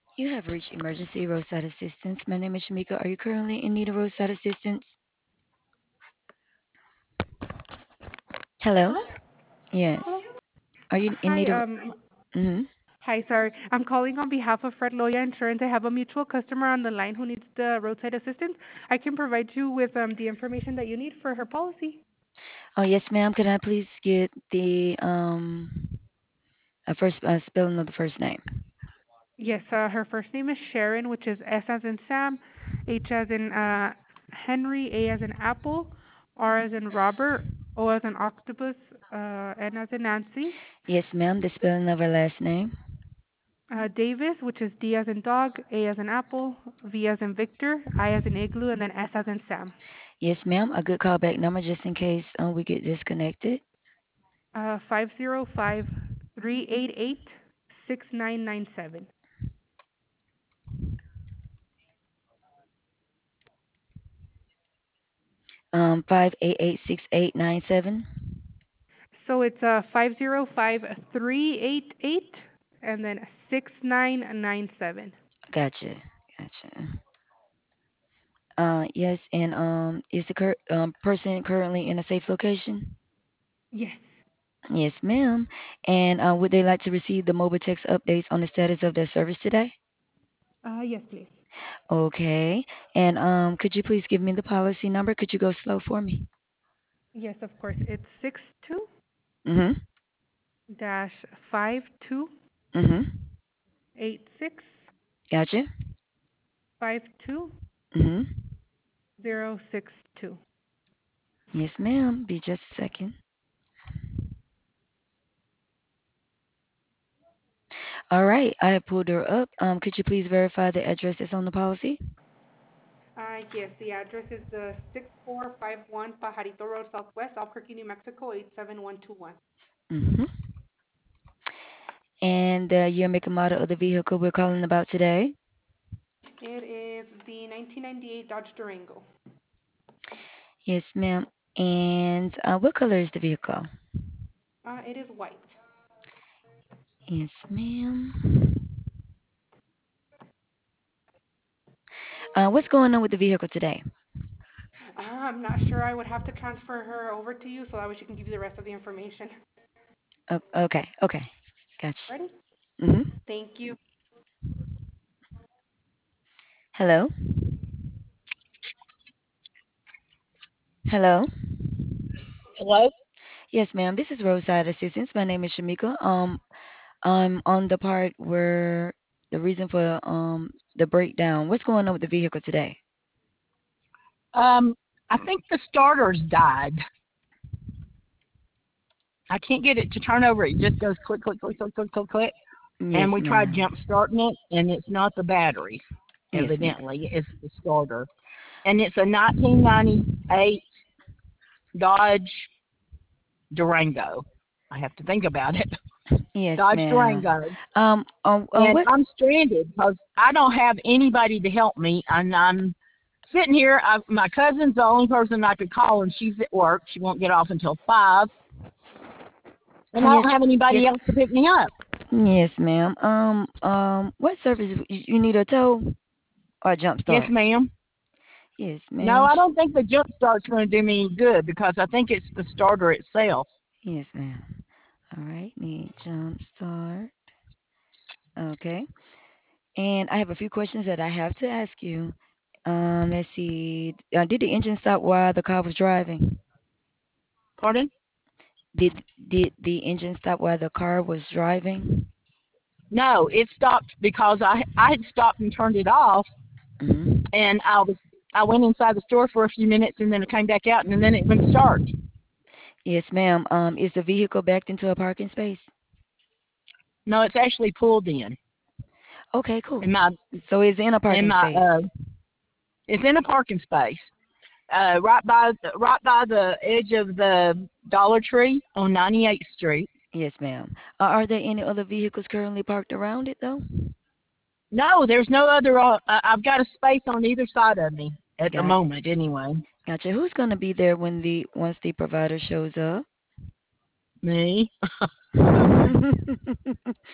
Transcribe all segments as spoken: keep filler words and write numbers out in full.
You have reached emergency roadside assistance. My name is Shamika. Are you currently in need of roadside assistance? Hello? Hello? Yes. Hello? Are you in Hi, need of. um, Mm-hmm. hi, sorry. I'm calling on behalf of Fred Loya Insurance. I have a mutual customer on the line who needs the roadside assistance. I can provide you with um the information that you need for her policy. Oh, yes, ma'am. Could I please get the um uh, first uh, spelling of the first name? Yes, uh, her first name is Sharon, which is S as in Sam, H as in uh, Henry, A as in Apple, R as in Robert, O as in Octopus, uh, N as in Nancy, Yes, ma'am. The spelling of her last name. uh, Davis, which is D as in Dog, A as in Apple, V as in Victor, I as in Igloo, and then S as in Sam. Yes, ma'am. A good callback number just in case uh, we get disconnected. Uh, five zero five three eight eight six nine nine seven. Um, five eight eight six eight nine seven. So it's uh five zero five three eight eight and then six nine nine seven. Gotcha. Gotcha. Uh, yes, and um, is the cur- um, person currently in a safe location? Yes. Yes, ma'am. And uh, would they like to receive the mobile text updates on the status of their service today? Uh, yes, please. Okay. And um, could you please give me the policy number? Could you go slow for me? Yes, of course. It's six two Mm-hmm. dash five two Mm-hmm. eight six Gotcha. five two Mm-hmm. zero six two. Yes, ma'am. Be just a second. All right. I have pulled her up. Um, could you please verify the address that's on the policy? Uh, yes, the address is the six four five one Pajarito Road Southwest, Albuquerque, New Mexico, eight seven one two one. Mm-hmm. And the year, make, and model of the vehicle we're calling about today? It is the nineteen ninety-eight Dodge Durango. Yes, ma'am. And uh, what color is the vehicle? Uh, it is white. Yes, ma'am. Uh, what's going on with the vehicle today? Uh, I'm not sure. I would have to transfer her over to you so that way she can give you the rest of the information. Oh, okay, okay. Gotcha. Ready? Mm-hmm. Thank you. Hello? Hello? Hello? Yes, ma'am. This is Roadside Assistance. My name is Shamika. Um, I'm on the part where the reason for um the breakdown. What's going on with the vehicle today? Um, I think the starter's died. I can't get it to turn over. It just goes click, click, click, click, click, click, click. And Yes, we tried ma'am. jump starting it, and it's not the battery, Yes, ma'am. evidently. It's the starter. And it's a nineteen ninety-eight Dodge Durango. I have to think about it. Yes, Dodge ma'am. Durango. Um, um, uh, And what? I'm stranded because I don't have anybody to help me. And I'm sitting here. I, my cousin's the only person I could call, and she's at work. She won't get off until five. And I Yes, don't have anybody yes, else to pick me up. yes, ma'am. Um, um, what service you you need a tow or a jump Yes, start? ma'am. Yes, No, ma'am. I Sh- don't think the jump start's going to do me any good because I think it's the starter itself. Yes, ma'am. All right, need jump start. Okay. And I have a few questions that I have to ask you. Um, let's see. Uh, did the engine stop while the car was driving? Pardon? Did did the engine stop while the car was driving? No, it stopped because I I had stopped and turned it off, Hmm. and I was I went inside the store for a few minutes, and then I came back out, and then it wouldn't start. Yes, ma'am. Um, is the vehicle backed into a parking space? No, it's actually pulled in Okay, cool. in my So it's in a in parking my uh space. it's in a parking space. Uh, right by the, right by the edge of the Dollar Tree on ninety-eighth Street. Yes, ma'am. Uh, are there any other vehicles currently parked around it though? No, there's no other. Uh, I- I've got a space on either side of me at the Got moment, anyway. Gotcha. Who's gonna be there when the once the provider shows up? Me. So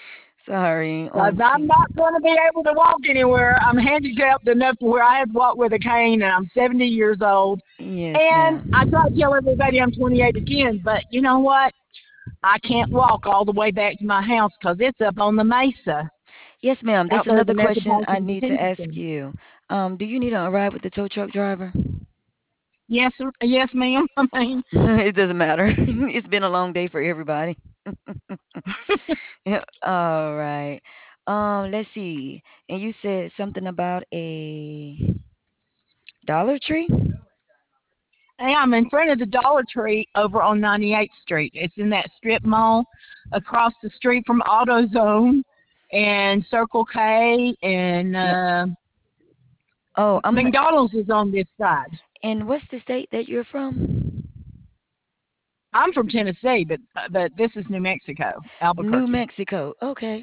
Sorry, Because I'm Auntie. not going to be able to walk anywhere. I'm handicapped enough to where I have to walk with a cane, and I'm seventy years old. Yes, And I ma'am. try to tell everybody I'm twenty-eight again, but you know what? I can't walk all the way back to my house because it's up on the mesa Yes, ma'am. out There's there at the another question I Metropolitan need to Detention ask Center. you. Um, do you need a ride with the tow truck driver? Yes, sir. Yes, ma'am. I mean, It doesn't matter. It's been a long day for everybody. Yeah, all right. Um, let's see. And you said something about a Dollar Tree? hey, I'm in front of the Dollar Tree over on ninety-eighth Street. It's in that strip mall across the street from AutoZone and Circle K, and Yeah. uh, Oh, I'm n- McDonald's is on this side. and what's the state that you're from? I'm from Tennessee, but but this is New Mexico, New Albuquerque. Mexico. Okay.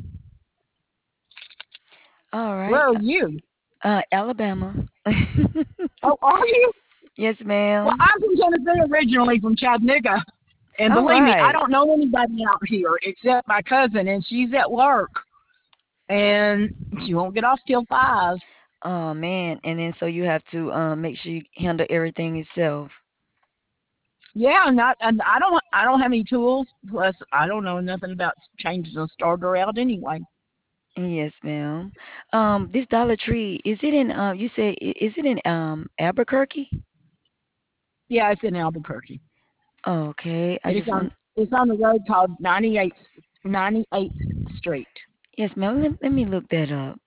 All Where right. are you? Uh, Alabama. Oh, are you? Yes, Well, ma'am. I'm from Tennessee originally, from Chattanooga. And All believe me, I right. don't know anybody out here except my cousin, and she's at work, and she won't get off till five. Oh man. And then so you have to um make sure you handle everything yourself. Yeah, not, and I don't, I don't have any tools. Plus, I don't know nothing about changing a starter out anyway. Yes, ma'am. Um, this Dollar Tree, is it in um you say i- is it in um Albuquerque? Yeah, it's in Albuquerque. Okay. I It's just on, want it's on the road called ninety-eighth, ninety-eighth Street. yes, ma'am. Let, let me look that up.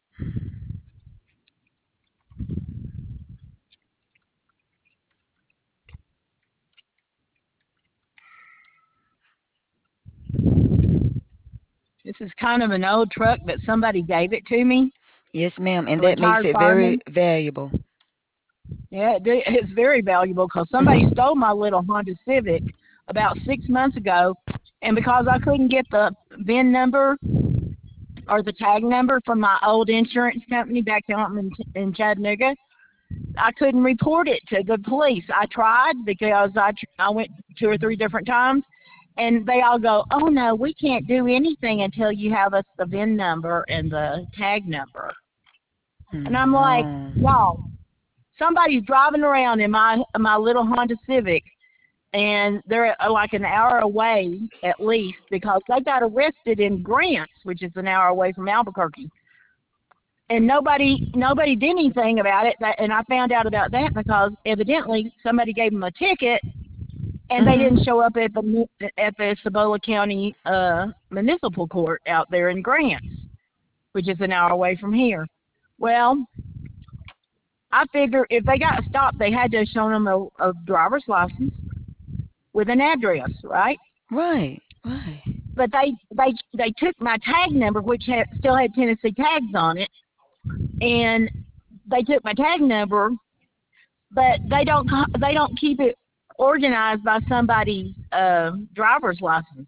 This is kind of an old truck, but somebody gave it to me, Yes, ma'am. And a that makes retired it very fireman. valuable. Yeah, it, do- it's very valuable because somebody stole my little Honda Civic about six months ago, and because I couldn't get the V I N number or the tag number from my old insurance company back home in, in Chattanooga, I couldn't report it to the police. I tried because I tr- I went two or three different times, and they all go, "Oh no, we can't do anything until you have us the V I N number and the tag number." And I'm like, No. "Y'all, somebody's driving around in my my little Honda Civic, and they're uh, like an hour away at least because they got arrested in Grants, which is an hour away from Albuquerque, and nobody nobody did anything about it. That, and I found out about that because evidently somebody gave them a ticket, and they didn't Mhm. show up at the at the Cibola County uh, Municipal Court out there in Grants, which is an hour away from here. Well, I figure if they got stopped, they had to have shown them a, a driver's license with an address, right? Right. Right. But they they they took my tag number, which had, still had Tennessee tags on it, and they took my tag number, but they don't they don't keep it organized by somebody's uh, driver's license,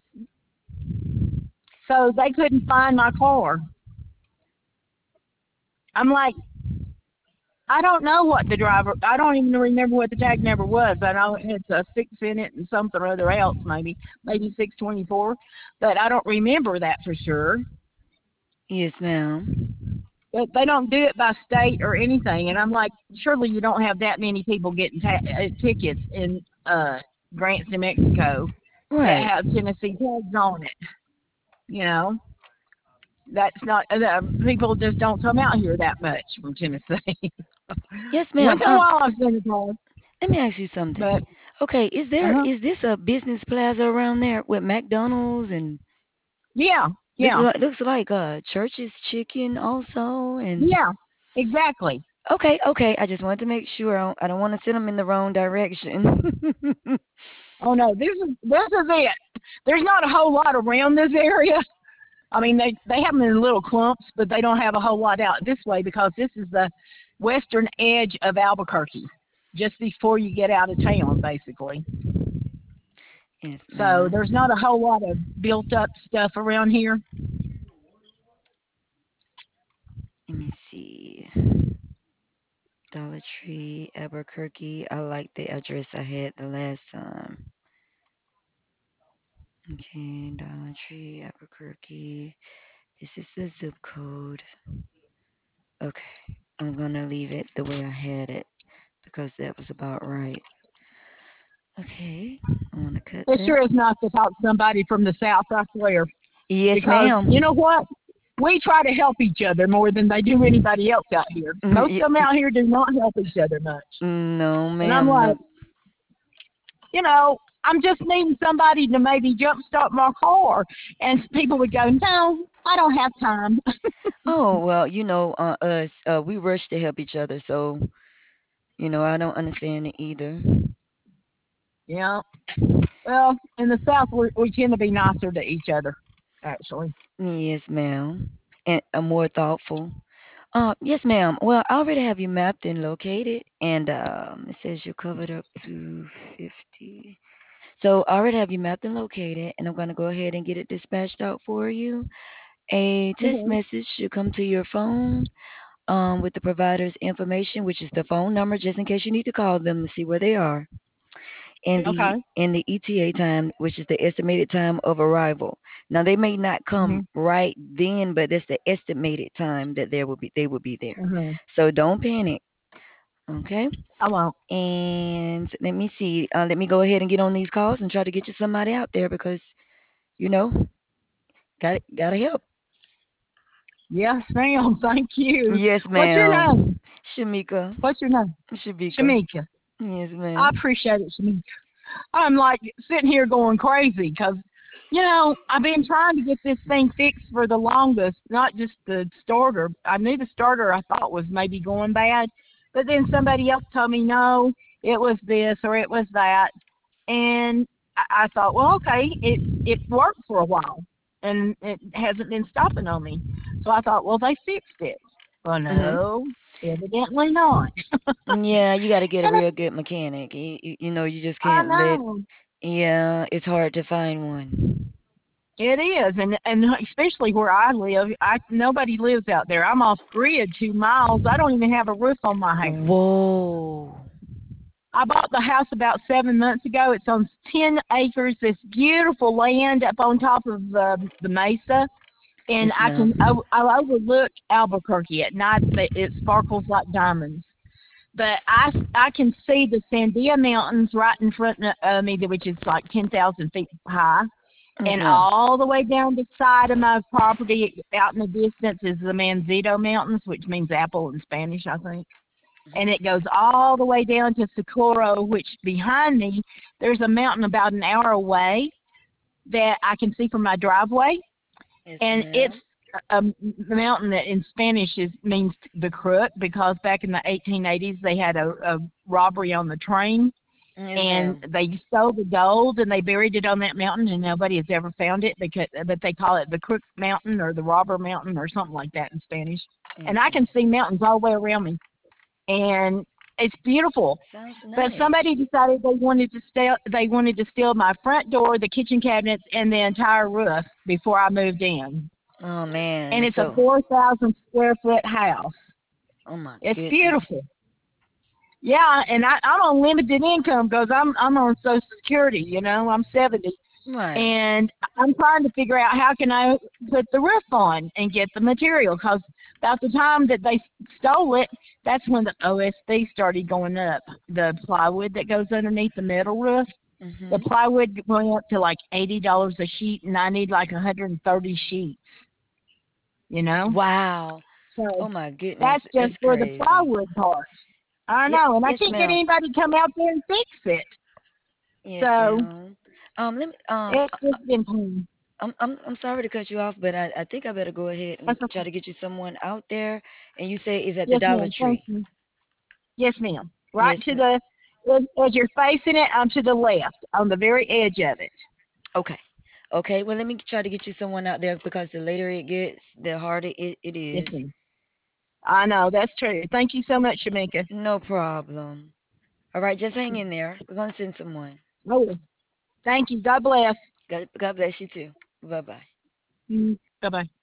so they couldn't find my car. I'm like, I don't know what the driver. I don't even remember what the tag number was. I know it had a six in it and something or other else, maybe maybe six twenty four, but I don't remember that for sure. Yes, ma'am. But they don't do it by state or anything, and I'm like, surely you don't have that many people getting ta- uh, tickets in uh, Grants, New Mexico, that Right. have Tennessee tags on it. You know, that's not uh, people just don't come out here that much from Tennessee. Yes, Once ma'am. in a Um, while I've seen a car, let me ask you something. but Okay, is uh there huh, is this a business plaza around there with McDonald's and yeah, looks yeah, like looks like uh Church's Chicken also and yeah, exactly. okay, okay. I just wanted to make sure. I don't, I don't want to send them in the wrong direction. Oh no, this is this is it. There's not a whole lot around this area. I mean, they they have them in little clumps, but they don't have a whole lot out this way because this is the western edge of Albuquerque, just before you get out of town, basically. Yes, So there's ma'am. not a whole lot of built up stuff around here. Let me see. Dollar Tree, Albuquerque. I like the address I had the last time. Okay, Dollar Tree, Albuquerque. This is the zip code. Okay. I'm gonna leave it the way I had it because that was about right. Okay. I wanna cut It that. sure is nice to talk to somebody from the South, I swear. Yes, Because you ma'am. know what? We try to help each other more than they do anybody else out here. Mm, Most y- of them y- out here do not help each other much. No, And I'm ma'am. like, No. you know, I'm just needing somebody to maybe jumpstart my car. And people would go, no, I don't have time. Oh well, you know, uh, us uh, we rush to help each other, so you know I don't understand it either. Yeah. Well, in the South, we, we tend to be nicer to each other, actually. Yes, ma'am. And uh, more thoughtful. Uh, yes, ma'am. Well, I already have you mapped and located, and um, it says you're covered up to fifty. So I already have you mapped and located, and I'm going to go ahead and get it dispatched out for you. A text Hmm. message should come to your phone um, with the provider's information, which is the phone number, just in case you need to call them to see where they are, and the Okay. and the E T A time, which is the estimated time of arrival. Now they may not come Hmm. right then, but that's the estimated time that there will be they will be there. Hmm. So don't panic, okay? I won't. And let me see. Uh, let me go ahead and get on these calls and try to get you somebody out there because you know got gotta help. Yes, ma'am. Thank you. Yes, What's your ma'am. name? Shamika. What's your name? Shamika. Shamika. Yes, I ma'am. appreciate it, Shamika. I'm like sitting here going crazy because, you know, I've been trying to get this thing fixed for the longest, not just the starter. I knew the starter I thought was maybe going bad, but then somebody else told me, no, it was this or it was that. And I I thought, well, okay, it, it worked for a while and it hasn't been stopping on me. So I thought, well, they fixed it. Well, Mhm. no, evidently not. Yeah, you got to get a And real good mechanic. You, you, you know, you just I can't let. know. Yeah, it's hard to find one. It is, and and especially where I live, I nobody lives out there. I'm off grid two miles. I don't even have a roof on my house. Whoa. I bought the house about seven months ago. It's on ten acres, this beautiful land up on top of uh, the mesa, Yes, and I can I, ma'am. I overlook Albuquerque at night. It it sparkles like diamonds. But I I can see the Sandia Mountains right in front of me, which is like ten thousand feet high, Yes, and ma'am. all the way down the side of my property, out in the distance, is the Manzito Mountains, which means apple in Spanish, I think. And Mhm. it goes all the way down to Socorro, which behind me, there's a mountain about an hour away that I can see from my driveway, Yes, and it's ma'am. a a mountain that in Spanish is means the crook, because back in the eighteen eighties they had a, a robbery on the train, Yes, and ma'am. they stole the gold and they buried it on that mountain and nobody has ever found it, because but they call it the Crook Mountain or the Robber Mountain or something like that in Spanish. Yes, And I can ma'am. see mountains all the way around me, and it's beautiful. Sounds But nice. somebody decided they wanted to steal they wanted to steal my front door, the kitchen cabinets, and the entire roof before I moved in. Oh And man. it's a So, four thousand square foot house. oh my It's goodness. beautiful. Yeah, and I, I'm on limited income because I'm I'm on Social Security. You know, I'm seventy, Right. and I'm trying to figure out how can I put the roof on and get the material. Because about the time that they stole it, that's when the O S B started going up. The plywood that goes underneath the metal roof, the Mhm. plywood went up to like eighty dollars a sheet, and I need like one hundred and thirty sheets. You know, Wow. so Oh my goodness. that's just That's for the crazy. plywood part. I Yes, know, and I yes, can't get ma'am. anybody to come out there and fix it. Yes, So ma'am. Um, let me. Um, it's just been pain. I'm I'm I'm sorry to cut you off, but I I think I better go ahead and That's okay. try to get you someone out there. And you say is at the Yes, Dollar ma'am. Thank Tree. you. Yes, ma'am. Right Yes, to ma'am. the as, as you're facing it, I'm to the left on the very edge of it. Okay. Okay. Well, let me try to get you someone out there because the later it gets, the harder it, it Yes, is. ma'am. I know that's true. Thank you so much, Shamika. No problem. All right, just hang in there. We're gonna send someone. Oh, thank you. God bless. God, God bless you too. Bye bye. Mm, bye bye.